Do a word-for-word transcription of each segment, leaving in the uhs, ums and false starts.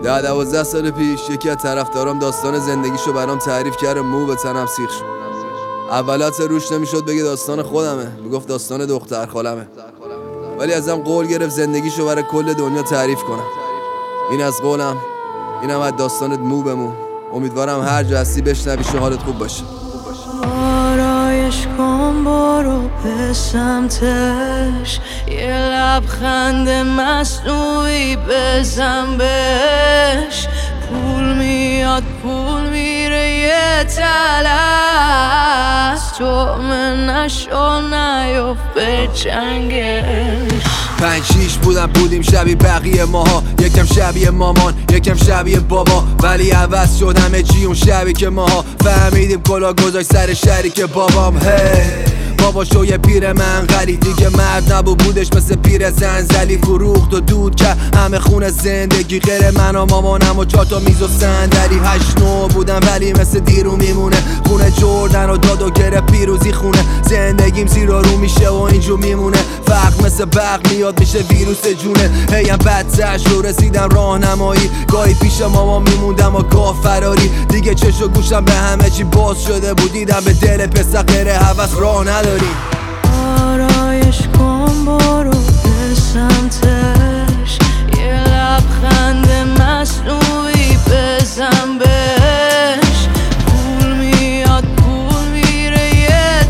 ده دوازده سال پیش یکی از طرفدارام داستان زندگیشو برام تعریف کرد، مو به تنم سیخ شد. اولات روش نمیشد بگه داستان خودمه، میگفت داستان دختر خالمه، ولی ازم قول گرفت زندگیشو برای کل دنیا تعریف کنم. این از قولم، اینم از داستانت مو به مو. امیدوارم هر جا هستی بشنویش و حالت خوب باشه. آرایش کن برو به سمتش، یه لبخند مصنوعی بزن بهش. پول میاد پول میره یه تلست، تو من نشو نیفت به چنگش. پنج شیش بودم بودیم شبیه بقیه ماها، یکم شبیه مامان یکم شبیه بابا، ولی عوض شد همه چی اون شبی که ماها فهمیدیم کلا گذاشت سر شریک بابام. هی بابا شو یه پیر منقلی دیگه مرد نبود، بودش مثل پیر زنزلی، فروخت و دود که همه خونه زندگی غیر من و مامانم و چهار تا میز و صندلی. هشت نو بودم ولی مثل دیرو میمونه، خونه جردن و داد و گره پیروزی خونه. زندگیم زیر و رو میشه و اینجور میمونه، فقر مثل برق میاد میشه ویروس جونه. هیم بدتر شو رسیدم راهنمایی، گاهی پیش مامان میموندم و گاه فراری. دیگه چش و گوشم به همه چی باز شده بود، دیدم به دل پسر غیر هوس راه نداری. آرایش کن برو به سمتش، یه لبخند مصنوعی بزن بهش. پول میاد پول میره یه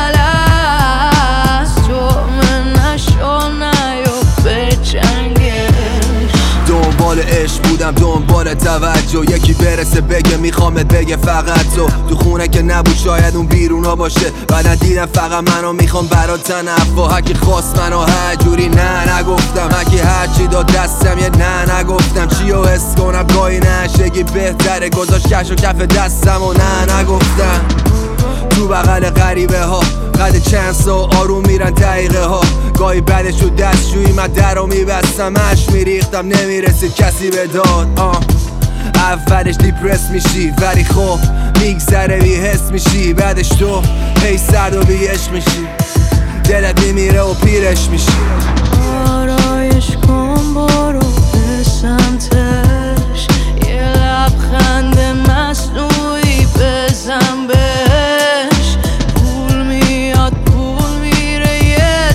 تلست، تو من نشو نیفت به چنگش. دنبال عشق بودم دنبال توجه، یکی برسه بگه میخوامت بگه فقط تو. تو خونه که نبود شاید اون بیرونا باشه، بعد دیدم فقط منو میخوام برا تنفع. هکی خواست منو هر جوری نه نگفتم، هکی هرچی داد دستم یه نه نگفتم. چیو حس کنم گاهی نشگی بهتره، گذاشت کش و کف دستم و نه نگفتم. تو بغل غریبه ها قد چند سا آروم میرن دقیقه ها، گاهی بعدش رو دستشویی من در رو میبستم، اش میریختم نمیرسید کسی به داد. آه اولش دیپرس میشی ولی خب میگذره بی حس میشی، بعدش تو هی سرد و بی عشق میشی، دلت میمیره و پیرش میشی. آرایش کن برو به سمتش، یه لبخند مصنوعی بزن بهش. پول میاد پول میره یه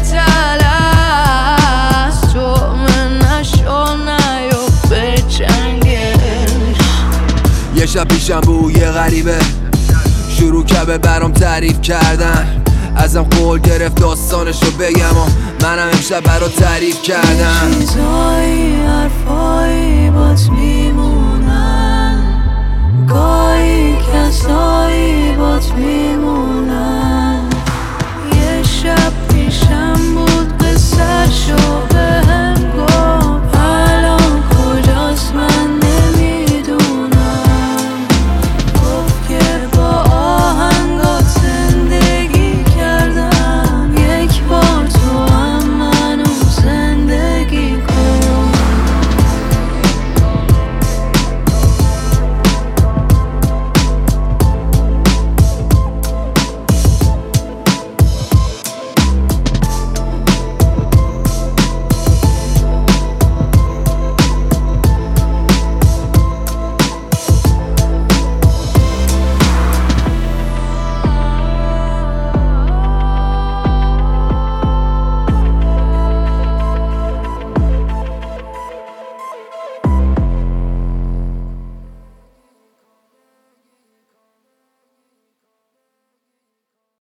تلست، تو من نشو نیفت به چنگش. یه شب پیشم بود یه غریبه شروع که به برام تعریف کردن، ازم قول گرفت داستانشو بگم و منم امشب برا تعریف کردم. چیزایی حرفا